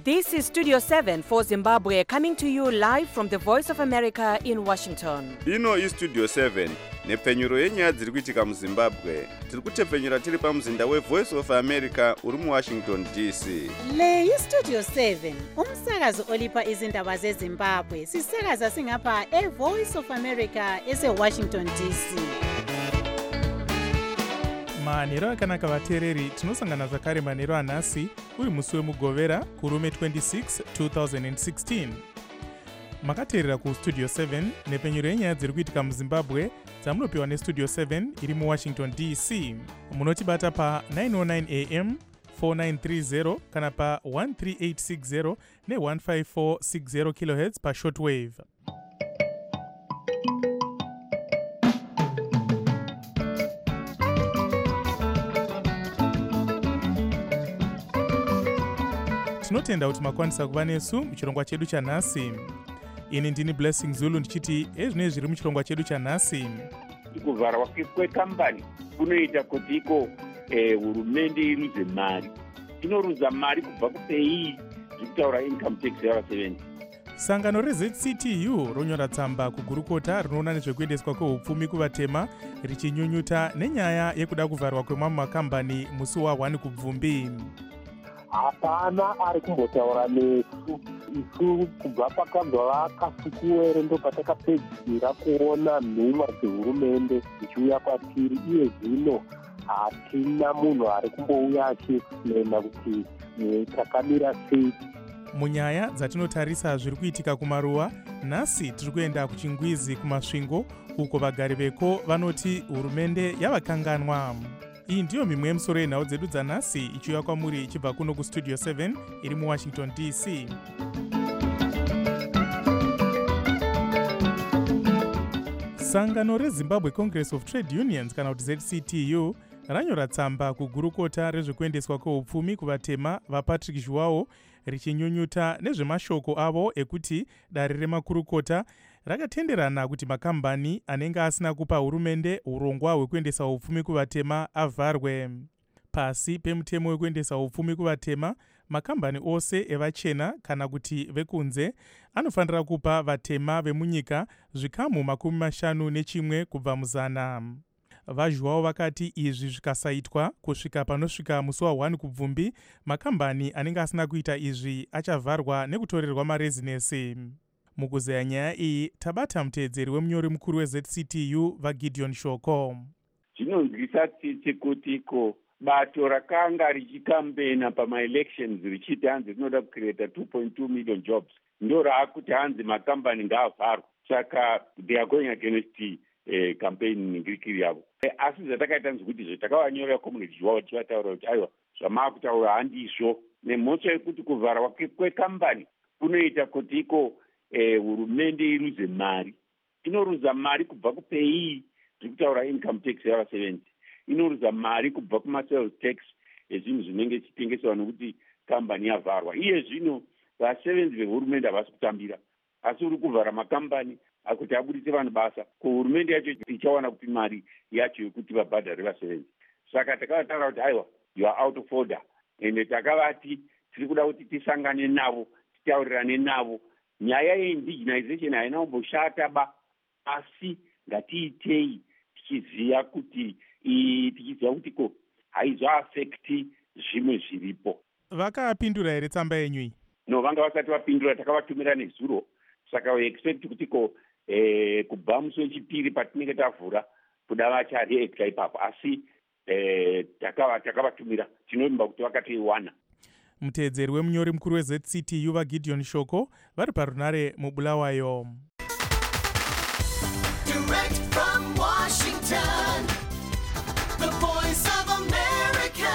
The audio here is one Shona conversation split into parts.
This is Studio 7 for Zimbabwe, coming to you live from the Voice of America in Washington. Ino iStudio 7 nepfenyuro yenyaya dziri kuitika muZimbabwe. Tiri kutepfenyura tiri pamuzinda weVoice of America uri muWashington DC. Le iStudio 7 umsakazo olipa izindaba zeZimbabwe. Sisakaza singapha eVoice of America eseWashington DC. manhero akanaka vateereri, tinosangana zvakare manhero anhasi uri musi wemugovera kurume 26 2016. makateerera kustudio 7 nepfenyuro yenyaya dziri kuitika muzimbabwe dzamunopiwa nestudio 7 iri muwashington dc. munotibata pa 909 am 4930 kana pa 13860 ne15460 kHz pashortwave. tinotenda kuti makwanisa kuva nesu muchirongwa chedu chanhasi. ini ndini Blessing Zulu ndichiti ezvinei zviri muchirongwa chedu chanhasi. kuvharwa kwekambani kunoita kuti iko hurumende iruze mari. inoruza mari kubva kupei zvekutaura income tax yavasevenzi. sangano reZCTU ronyora tsamba kugurukota rinoona nezvekuendeswa kwehupfumi kuvatema richinyunyuta nenyaya yekuda kuvharwa kwemamwe makambani musi wa1 kubvumbi. hapana ari kumbotaura nesu isu kubva pakabva vakasukuwere ndo patakapedzisira kuona nhumwa dzehurumende dzichiuya kwatiri. iye zvino hatina munhu ari kumbouya achiexplaina kuti takamira sei. munyaya dzatinotarisa zviri kuitika kumaruwa, nhasi tiri kuenda kuchingwizi kumasvingo uko vagari veko vanoti hurumende yavakanganwa. iyi ndiyo mimwe yemusoro yenhau dzedu dzanhasi ichiuya kwamuri ichibva kuno kustudio 7 iri muwashington dc. sangano rezimbabwe congress of trade unions kana kuti ZCTU ranyora tsamba kugurukota rezvekuendeswa kwehupfumi kuvatema vapatrick Zhuwao richinyunyuta nezvemashoko avo ekuti dare remakurukota rakatenderana kuti makambani anenge asina kupa hurumende urongwa hwekuendesa hupfumi kuvatema avharwe. pasi pemutemo wekuendesa hupfumi kuvatema, makambani ose evachena kana kuti vekunze anofanira kupa vatema vemunyika zvikamu 51 kubva muzana. vaZhuwao vakati izvi zvikasaitwa kusvika panosvika musi wa1 kubvumbi, makambani anenge asina kuita izvi achavharwa nekutorerwa marezinesi. mukuzeya nyaya iyi tabata muteedzeri wemunyori mukuru weZCTU vaGideon Shoko. zvinonzwisa tsitsi kutiko bato rakanga richikambena pamaelections richiti hanzi rinoda kucreata 2.2 million jobs ndo raakuti hanzi makambani ngaavharwa. saka they are going against campaign ngirikiri yavo. asi zvatakaita nzikuti zvatakavanyorera community Zhuwao tivataura kuti aiwa zvamaakutaura handizvo. nemhosva yekuti kuvharwa kwekambani kunoita kuti iko hurumende iruze mari. inoruza mari kubva kupei zvekutaura income tax yavasevenzi. inoruza mari kubva kumasales tax ezvinhu zvinenge zvichitengeswa nokuti kambani yavharwa. iye zvino vasevenzi vehurumende havasi kutambira, asi uri kuvhara makambani akuti abudise vanhu basa. kuhurumende yacho ichawana kupi mari yacho yekuti vabhadhare vasevenzi. saka takavataura kuti aiwa you are out of order, ende takavati tiri kuda kuti tisangane navo titaurirane navo. nyaya yeindigenization haina kumboshata ba, asi ngatiitei tichiziva kuti ko haizoafekti zvimwe zviripo. vakapindura here tsamba yenyu iyi? no, vanga vasati vapindura, takavatumira nezuro. saka we expect kuti kubva musi wechipiri patinenge tavhura kuda vachareacta ipapo, asi takavatumira. tinovimba kuti vakatoiwana. muteedzeri wemunyori mukuru weZCTU vaGideon Shoko vari parunare mubulawayo. Direct from Washington, the Voice of America,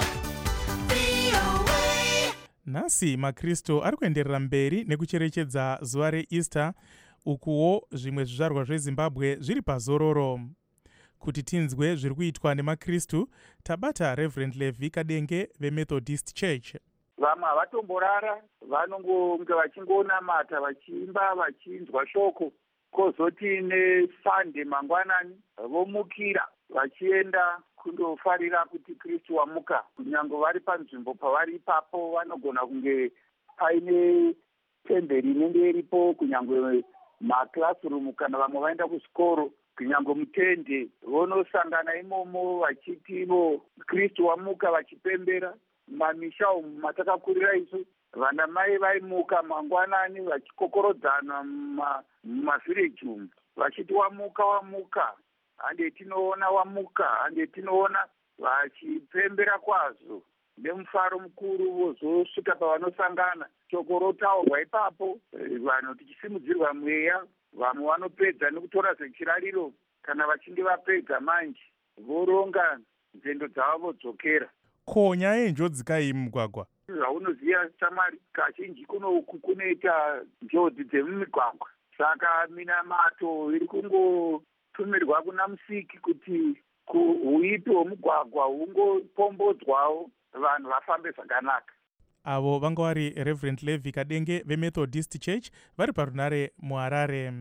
VOA. nhasi makristu ari kuenderera mberi nekucherechedza zuva reEaster, ukuwo zvimwe zvizvarwa zveZimbabwe zviri pazororo. kuti tinzwe zviri kuitwa nemakristu, tabata Reverend Levi Kadenge veMethodist Church. vamwe havatomborara, vanonge vachingonamata vachiimba vachinzwa shoko. kozoti neSunday mangwanani vomukira vachienda kundofarira kuti Kristu wamuka. kunyange vari panzvimbo pavari ipapo vanogona kunge paine temberi inenge iripo, kunyangwe maclassroom kana vamwe vaenda kusikoro, kunyangwe mutende vonosangana imomo vachitivo Kristu wamuka vachipembera. Mamisha umu matakakurira isu, vana mai vaimuka mangwanani vachikokorodzana mumavhireji umu vachiti wamuka wamuka, hande tinoona wamuka, hande tinoona, vachipembera kwazvo nemufaro mukuru. Vozosvika pavanosangana, shoko rotaurwa ipapo, vanhu tichisimudzirwa mweya. Vamwe vanopedza nekutora zvechirariro, kana vachinge vapedza manje voronga nzendo dzavo vodzokera. Ko nyaya yenjodzi kai mumugwagwa? Zvaunoziva shamwari, kazhinji kunoku kunoita njodzi dzemumigwagwa, saka minamato iri kungotumirwa kuna Musiki kuti kuuipi hwomugwagwa hungopombodzwawo, vanhu vafambe zvakanaka. Avo vanga vari Reverend Levi Kadenge veMethodist Church vari parunare muHarare.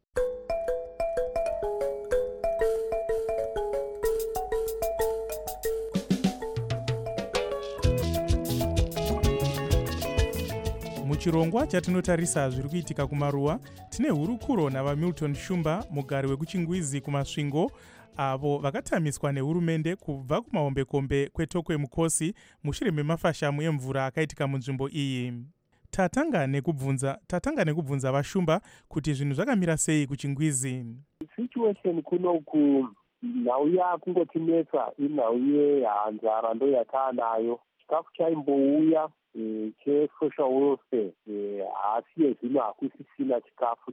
Muchirongwa chatinotarisa zviri kuitika kumaruwa, tine hurukuro navaMilton Shumba, mugari wekuchingwizi kumasvingo, avo vakatamiswa nehurumende kubva kumahombekombe kwetokwe mukosi mushure memafashamu emvura akaitika munzvimbo iyi. Tatanga nekubvunza vaShumba kuti zvinhu zvakamira sei kuchingwizi. Situation kunoku nhau yakungotinetsa inhau yehanzara ndo yataanayo. Chikafu chaimbouya chesocial welfare, asi yezvino hakusisina chikafu,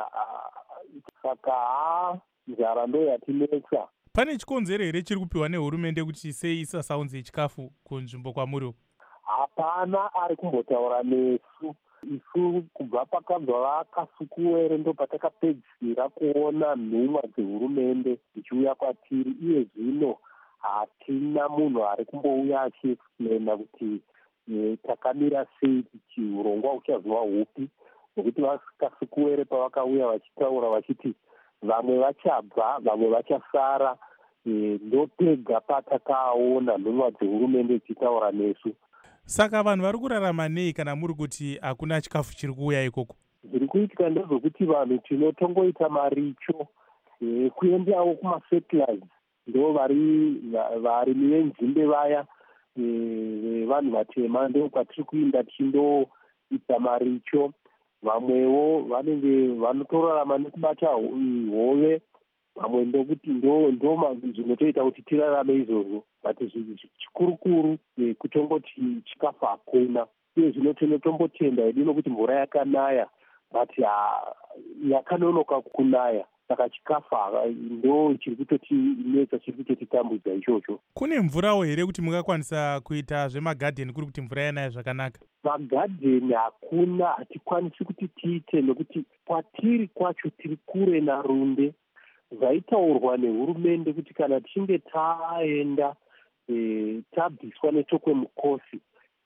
saka nzara ndo yatinetsa. Pane chikonzero here chiri kupiwa nehurumende kuti sei isasaunze chikafu kunzvimbo kwamuri? Hapana ari kumbotaura nesu. Isu kubva pakabva vakasukuwere ndo patakapedzisira kuona nhumwa dzehurumende dzichiuya kwatiri. Iye zvino hatina munhu ari kumbouya achiexplaina kuti takamira sei, chiurongwa uchazova hupi, nokuti vakasukuwere pavakauya vachitaura vachiti vamwe vachabva vamwe vachasara, ndopega patakaona nhumwa dzehurumende dzichitaura nesu. Saka vanhu vari kurarama nei kana muri kuti hakuna chikafu chiri kuuya ikoko? Zviri kuitika ndezvokuti vanhu tinotongoita maricho, kuendawo kumafertilizer, ndo varimi venzimbe vaya, vanhu vatema, ndo kwatiri kuinda tichindoita maricho. Vamwewo vanenge vanotorarama nekubata hove, vamwe ndokuti ndo zvinotoita kuti tirarame izvozvo. But chikurukuru kutongoti chikafu hakuna. Uye zvino tinotombotenda hedu nokuti mvura yakanaya, but yakanonoka kunaya, saka chikafu ndo chiri kutotinetsa, chiri kutotitambudza ichocho. Kune mvurawo here kuti mungakwanisa kuita zvemagadheni kuri kuti mvura yanaya zvakanaka? Magadheni hakuna, hatikwanisi kuti tiite nokuti kwatiri kwacho tiri kure naRunde. Zvaitaurwa nehurumende kuti kana tichinge taenda tabviswa netokwe mukosi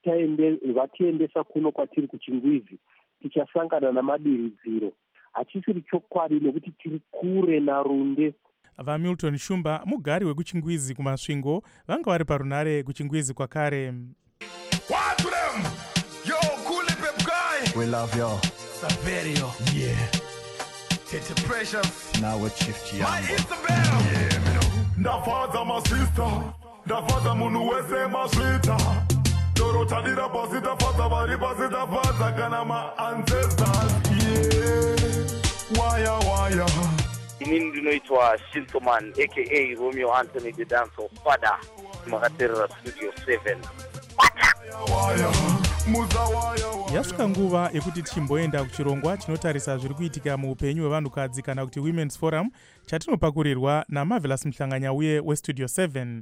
vatiendesa kuno kwatiri kuchingwizi, tichasangana namadiridziro. Hachisiri chokwadi nokuti tiri kure naRunde. VaMilton Shumba, mugari wekuchingwizi kumasvingo, vanga vari parunare kuchingwizi kwakare. What to them? Yo, cool pep guy. We love you. Saverio. Yeah. Tete Precious. Now we shift you. My Isabel. Yeah, me know. Ndafaza my sister. Ndafaza munu wese maswita. Dorota dira pasita faza bari pasita faza kana my ancestors. Yeah. Waya. Inini ndinoitwa Shintoman aka Romeo Anthony the Dance of Father. Makaterera Studio 7. Yasvika nguva yekuti tichimboenda kuchirongwa chinotarisa zviri kuitika muupenyu hwevanhukadzi kana kuti Women's Forum, chatinopakurirwa naMarvelous Mhlanganya uye weStudio 7.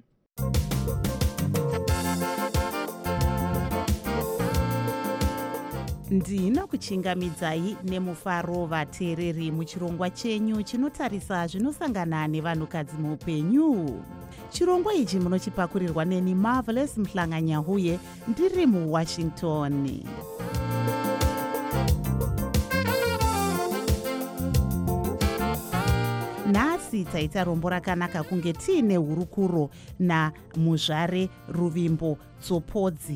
Ndina kuchingamidzai nemufaro vateereri muchirongwa chenyu chinotarisa zvinosangana nevanhukadzi muupenyu. Chirongwa ichi munochipakurirwa neni Marvelous Mhlanganya uye ndiri muWashington. Nhasi taita rombo rakanaka kunge tiine hurukuro naMuzvare Ruvimbo Tsopodzi.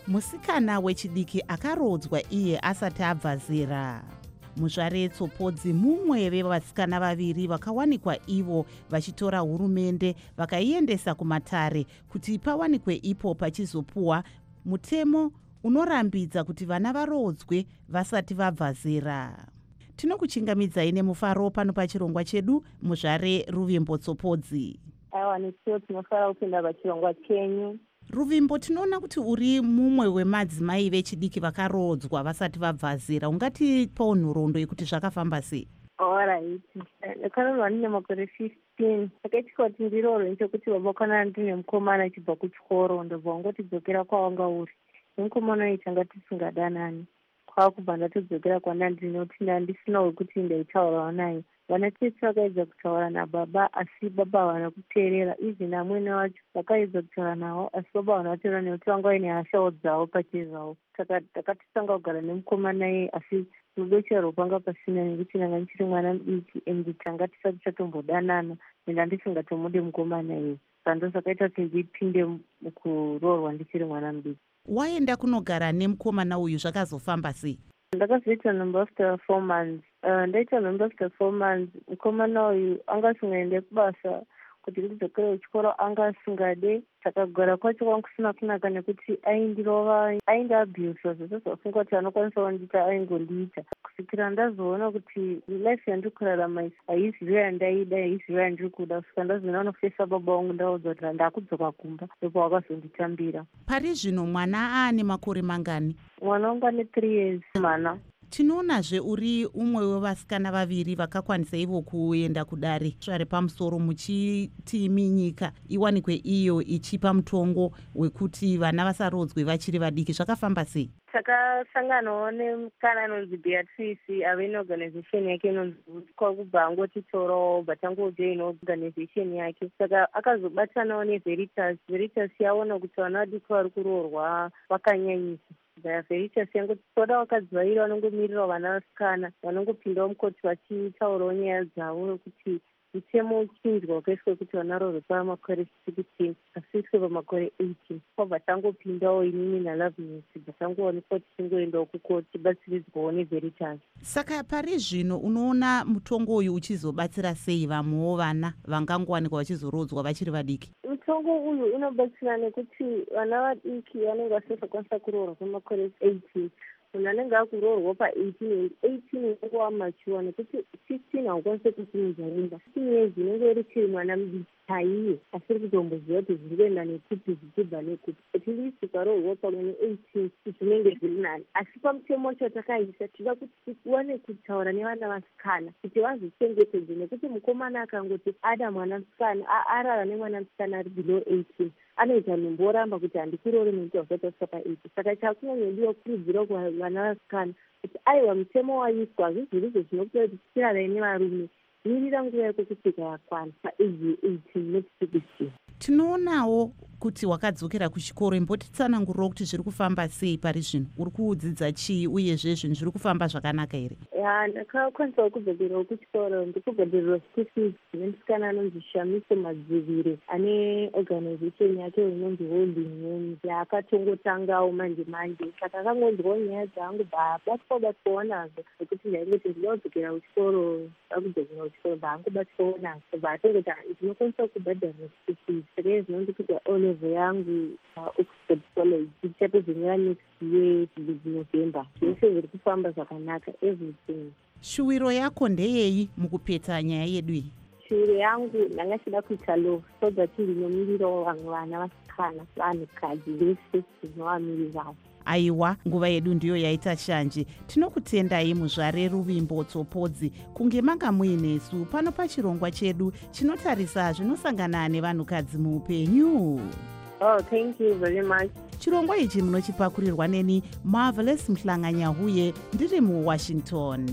musikana wechidiki akarodzwa iye asati abva zera. Muzvare Tsopodzi mumwe vevasikana vaviri vakawanikwa ivo vachitora hurumende vakaiendesa kumatare kuti pawanikwe ipo pachizopuwa mutemo unorambidza kuti vana varodzwe vasati vabva zera. Tinokuchingamidzai nemufaro pano pachirongwa chedu muzvare Ruvimbo Tsopodzi. Aiwa, nesiwo tinofara kupinda pachirongwa chenyu. Ruvimbo, tinoona kuti uri mumwe wemadzimai vechidiki vakarodzwa vasati vabva zera. Ungatipawo nhoroondo yekuti zvakafamba sei? Alright. Ndakarodzwa ndine makore 15. Takaitika kuti ndiroorwe nechekuti baba kana ndine mukomana achibva kuchikoro ndobva wangotidzokera kwawanga uri. Nemukomana uyu tanga tisingadanani. Kwakubva ndatodzokera kwandandiri nekuti ndandisina wekuti ndaitaurawo naye. Vana tete vakaedza kutaura nababa asi baba havana kuteerera. Izvi namwene wacho vakaedza kutaura navo asi baba havana kuteerera nekuti vanga vaine hashawo dzavo pachezvavo. Saka takatotanga kugara nemukomana iye asi rudo charo panga pasina nekuti ndanga ndichiri mwana mudiki ende tanga tisati tatombodanana ende handisingatomude mukomana iye. Saka ndosakaita kuti ndipinde mukuroorwa ndichiri mwana mudiki. Waenda kunogara nemukomana uyu zvakazofamba sei? Ndakazoita number after 4 months. Ndaita number after 4 months. Mukomana uyu anga asingaende kubasa kuti ndidzokere kuchikoro anga asingade. Takagara kwacho kwangu kusina kunaka nekuti aindirova, aindiabhiyusa zvose zvafunga kuti anokwanisa kundiita aingondiita. Kusvikira ndazoona kuti life yandikurarama haisi iyo yandaida, haisi iyo yandiri kuda. Kusvika ndazoona anofesa baba vangu ndaudzwa kuti ndakudzoka kumba ndipo wakazonditambira. Pari zvino mwana aane makore mangani? Mwana wangu ane 3 years mana. Tinoonazve uri umwe wevasikana vaviri vakakwanisa ivo kuenda kudare zvare pamusoro muchiti nyika iwanikwe iyo ichipa mutongo wekuti vana vasarodzwe vachiri vadiki. Zvakafamba sei? Takasanganawo nemukana anonzi Beatrice ave neorganization yake inonzi kwakubva angotitorawo batangojoin organization yake. Saka akazobatanawo neVeritas. Veritas yaona kuti vana vadiki vari kuroorwa vakanyanyisa. Veritas yangotoda vakadzivaira vanongomirira vana vasikana vanongopindawo mukoti vachitaurawo nyaya dzavo kuti mutemo uchinjwa wakaiswa kuti vana roorwe pamakore 16 asiiswe pamakore 18. Kwabva tangopindawo inini naLoveness bvatangoonekwa tichingoendawo kukoti tibatsiridzwawo neVeritas. Saka pari zvino unoona mutongo uyu uchizobatsira sei vamwewo vana vangangowanikwa vachizorodzwa vachiri vadiki? Mutongo uyu unobatsira nekuti vana vadiki vanenge vasingakwanisa kuroorwa pamakore 18. Munhu anenge akuroorwa pa18 inenge wamachuwa nekuti 16 haukwanisi kusimudza mimba. 16 years inenge iri chiri mwana mudiki chaiye asiri kutomboziva kuti zviri kuenda nekuti zvichibva nekuti. At least ukaroorwa pamwe ne18 zvinenge zviri nani. Asi pamutemo wacho takaisa tinoda kuti tiwane kutaura nevana vasikana kuti vazvichengetedze nekuti mukomana akangoti ada mwana musikana arara nemwana musikana ari below 18 anoita nhumbu oramba kuti handikuroori nekuti wazvatasvika pa18. Saka chakunonyediwa kukurudzira kuvana vasikana kuti aiwa mutemo waiswa zvizvirizo zvinokuita kuti tirarane nevarume. Mirira nguva yako kusvika yakwana paage 18 not 16. Tinoonawo kuti wakadzokera kuchikoro. Imbotitsanangurirawo kuti zviri kufamba sei pari zvino? Uri kudzidza chii uyezve zvinhu zviri kufamba zvakanaka here? Ndakakwanisawo kudzokerawo kuchikoro ndikubhadharirwa school fees nemusikana anonzi Shamiso Madzivire ane organization yake inonzi Holding Hands yaakatongotangawo manje. Saka akangonzwawo nyaya dzangu babatwawo nazo nekuti ndaingoti ndinoda kudzokera kuchikoro akudzokera kuchikoro baangobatwawo nazo baatongoti ndinokwanisa kubhadharira school fees. Saka zvinondikuti O-level yangu Oxford College ichatozonyora next year November. Zvese zviri kufamba zvakanaka everything. Shuwiro yako ndeyei mukupedza nyaya yedu iyi? Shuwiro yangu ndanga chida kuita law so that ndinomirirawo vamwe vana vasikana vanhukadzi vese zvinovamirirawo. Aiwa, nguva yedu ndiyo yaita shanje. Tinokutendai muzvare Ruvimbo Tsopodzi kunge manga muinesu pano pachirongwa chedu chinotarisa zvinosangana nevanhukadzi muupenyu. Oh, thank you very much. Chirongwa ichi munochipakurirwa neni Marvelous Mhlanganyahuye ndiri muWashington.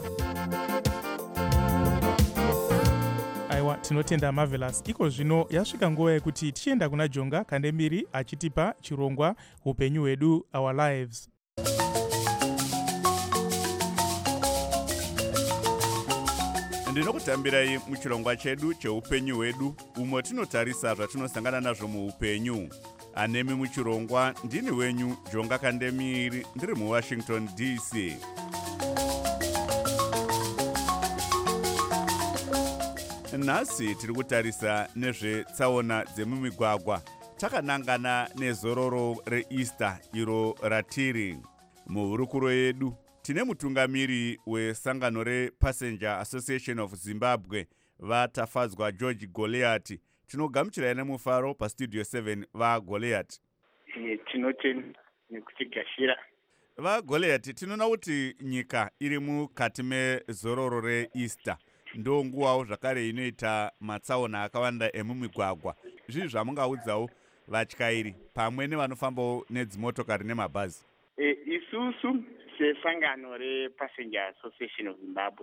Aiwa, tinotenda Marvelous. Iko zvino yasvika nguva yekuti tichienda kuna Jonga Kandemiri achitipa chirongwa upenyu hwedu, Our Lives. ndinokutambirai muchirongwa chedu cheupenyu hwedu umo tinotarisa zvatinosangana nazvo muupenyu. Anemi muchirongwa ndini wenyu Jonga Kandemiri ndiri muWashington DC. Nhasi tiri kutarisa nezvetsaona dzemumigwagwa. Takanangana nezororo reEaster iro ratiri. Muhurukuro yedu tine mutungamiri wesangano rePassenger Association of Zimbabwe vatafadzwa George Goliath. Tinogamuchirai nemufaro pastudio 7 vaGoliath. Tinotenda nekutigashira. VaGoliath, tinoona kuti nyika iri mukati mezororo reEaster. Ndo nguvawo zvakare inoita matsaona akawanda emumigwagwa. Zvinhu zvamungaudzawo vatyairi pamwe nevanofambawo nedzimotokari nemabhazi? Isusu sesangano rePassenger Association of Zimbabwe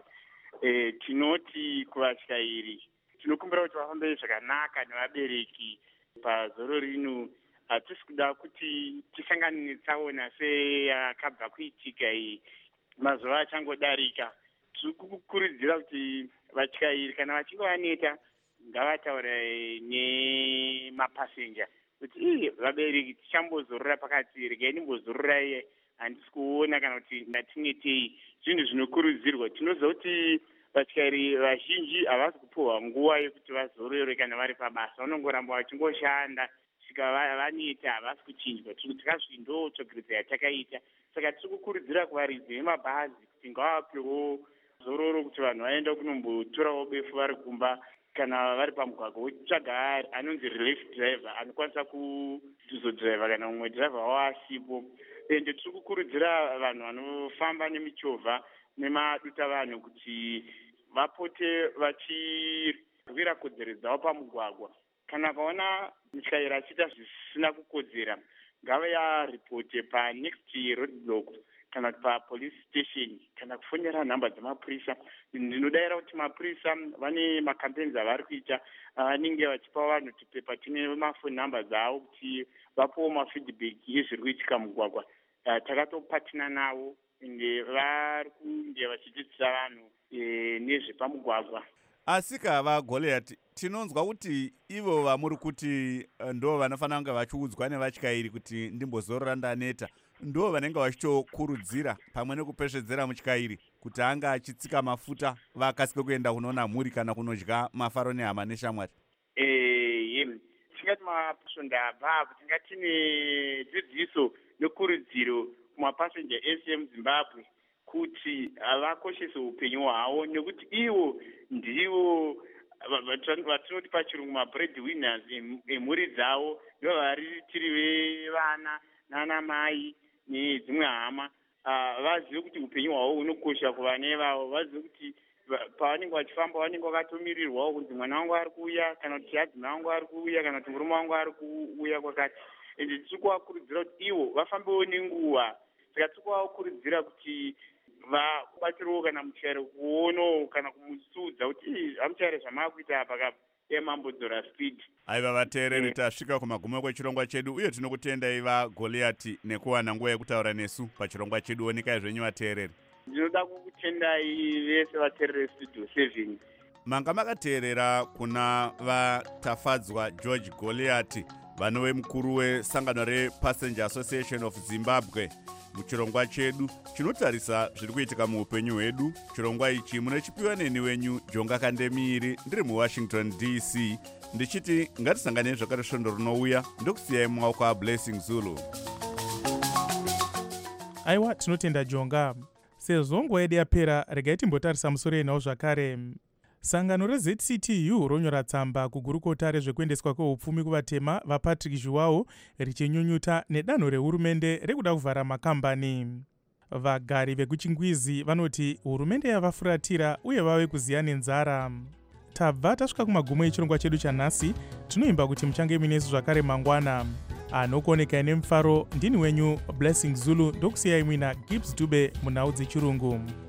tinoti kuvatyairi tinokumbira kuti vafambe zvakanaka nevabereki pazoro rino. Hatisi kuda kuti tisangane netsaona seyakabva kuitika iyi mazuva achangodarika. Tiri kukurudzira kuti vatyairi kana vachinge vaneta ngavataure nemapasenja kuti vabereki tichambozorora pakati, regai nimbozororai, handisi kuona kana kuti ndatinetei. Zvinhu zvinokurudzirwa. Tinoziva kuti vatyairi vazhinji havasi kupiwa nguva yekuti vazorore kana vari pabasa. Vanongoramba vachingoshanda svika vaneta, havasi kuchinjwa. Tiri kuti ndo tsvagiridzo yatakaita. Saka tiri kukurudzira kuvaridzi vemabhazi kuti ngavapewo zororo kuti vanhu vaenda kunombotorawo befu vari kumba kana vari pamugwagwa, wotsvaga anonzi relief driver anokwanisa kuzodhiraivha kana mumwe dhiraivha wavo asipo. Ende tiri kukurudzira vanhu vanofamba nemichovha nemaduta vanhu kuti vapote vachirwira kodzero dzavo pamugwagwa. Kana vakaona mutyairi achiita zvisina kukodzera ngavaripote panext roadblock kana papolice station kana kufonera nhamba dzemapurisa. Ndinodayira kuti mapurisa vane makampenzi avari kuita vanenge vachipa vanhu tipepa tine mafoni nhamba dzavo kuti vapowo mafeedback yezviri kuitika mugwagwa. Takatopatina navo ende vari kunge vachidzidzisa vanhu nezvepamugwagwa. Asika vaGoliath, tinonzwa kuti ivo vamuri kuti ndo vanofanira kunge vachiudzwa nevatyairi kuti ndimbozorora ndaneta, ndo vanenge vachitokurudzira pamwe nekupeshedzera mutyairi kuti anga achitsika mafuta vakasike kuenda kunoona mhuri kana kunodya mafaro nehama neshamwari. Tingati mapasonda abva tingatine dzidziso nekurudziro kumapassenger ese muZimbabwe kuti vakoshese upenyu hwavo, nekuti ivo ndivo vatinoti pachirungu mabread winners emhuri dzavo. Ndo vari tiri vevana nana mai nedzimwe hama. Vazive kuti upenyu hwavo hunokosha kuvana ivavo. Vazive kuti pavanenge vachifamba vanenge vakatomirirwawo kunzi mwana wangu ari kuuya, kana kuti hadzimai wangu ari kuuya, kana kuti murume wangu ari kuuya kwakati. Ende tiri kuvakurudzira kuti ivo vafambewo nenguva. Saka tiri kuvakurudzira kuti vabatirewo kana mutyairi kuonawo kana kumusudza kuti hamutyairi zvamakuita apa emambodzora speed. Aiva vateereri, tasvika kumagumo kwechirongwa chedu uye tinokutendai vaGoliath nekuwana nguva yekutaura nesu pachirongwa chedu. Onikai zvenyu vateereri. Ndinoda kukutendai vese vateereri studio 7. Manga makateerera kuna vatafadzwa George Goliath, vanove mukuru wesangano rePassenger Association of Zimbabwe. Muchirongwa chedu chinotarisa zviri kuitika muupenyu hwedu. Chirongwa ichi munochipiwa neni wenyu Jonga Kandemiri ndiri muWashington DC, ndichiti ngatisangane zvakare svondo rinouya. Ndokusiyai mumaoko aBlessing Zulu. Aiwa, tinotenda Jonga. Sezvo nguva yedu yapera, regai timbotarisa musoro yenhau zvakare. Sangano reZCTU ronyora tsamba kugurukota rezvekuendeswa kweupfumi kuvatema vaPatrick Zhuwao richinyunyuta nedanho rehurumende rekuda kuvhara makambani. Vagari vekuchingwizi vanoti hurumende yavafuratira uye vave kuziya nenzara. Tabva tasvika kumagumo echirongwa chedu chanhasi. Tinoimba kuti muchange muinesu zvakare mangwana. Anokuonekai nemufaro ndini wenyu Blessing Zulu, ndokusiyai muina Gibbs Dube munhau dzechirungu.